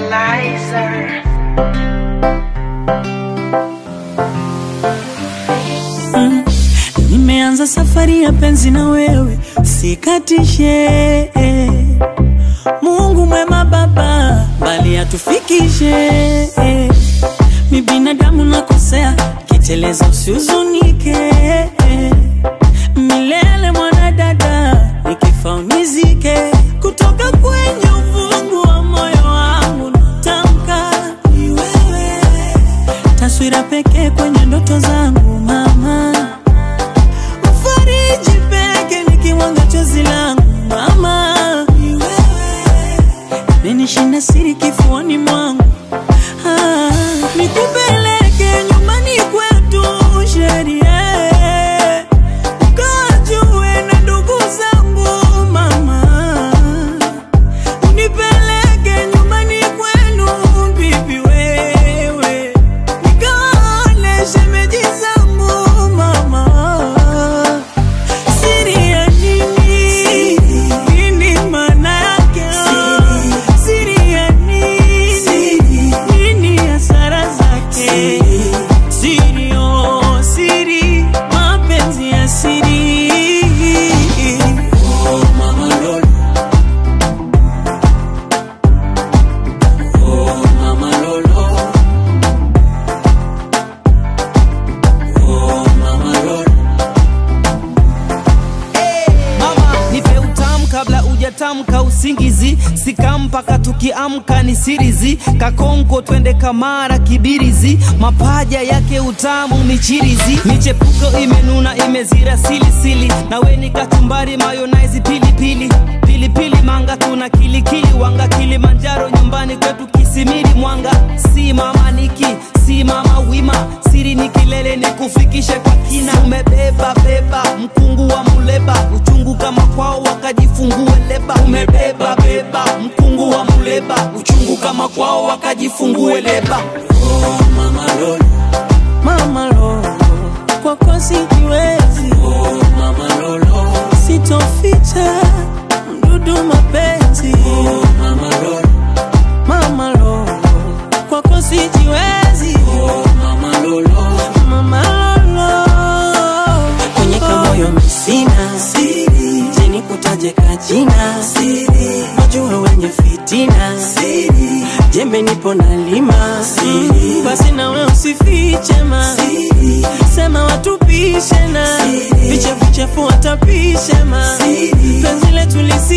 Lizer. Nimeanza safari ya penzi na wewe, sikatishe. Mungu mwema baba, bali atufikishe. Mi binadamu nakosea, kiteleza usihuzunike. Milele mwanadada, nikifa unizike. Kutoka kwenye uvungu wa moyo wangu natamka ni wewe, taswira pekee kwenye ndoto zangu mama. Ufariji pekee nikiwanga chozi langu mama. Ni wewe, menishinda siri kifuani mwangu. Nikupeleke nyumbani kwetu sheria, ukajue na ndugu zangu mama. Unipeleke nyumbani kwenu bibi wewe, nikaone shemeji zangu mama. Siri ya nini? Nini maana yake? Siri ya nini? Nini hasara zake? Siri, oh siri, mapenzi ya siri. Oh mama lolo, oh mama lolo, oh mama lolo. Mama, nipe utamu kabla ujatamka usingizi. Sika mpaka tukiamka ni sirizi. Kakonko twende Kamara Kibirizi. Mapaja yake utamu michirizi. Michepuko imenuna imezira sili. Na weni kachumbari mayonnaise pilipili. Pilipili manga tuna kilikili. Wanga Kilimanjaro nyumbani kwetu Kisimiri Mwanga. Si mama niki, si mama wima. Siri ni kilele ni kufikishe kwa kina. Umebeba beba mkungu wa muleba. Uchungu kama kwao wakajifungue leba. Umebeba beba mkungu wa muleba. Uchungu kama kwao wakajifungue leba. Oh mama lolo, mama lolo, kwako sijiwezi. Oh mama lolo, sitoficha mdudu mapenzi. Oh mama lolo, mama lolo, kwako sijiwezi. Oh mama lolo, mama lolo. Kwenye kamoyo misina siri, jeni kutaje kajina siri. Majua wenye fitina siri, jembe nipo na lima siri. Basi na wewe usifiche ma siri, sema watupishe na vichafu watapishe ma siri. Penzi letu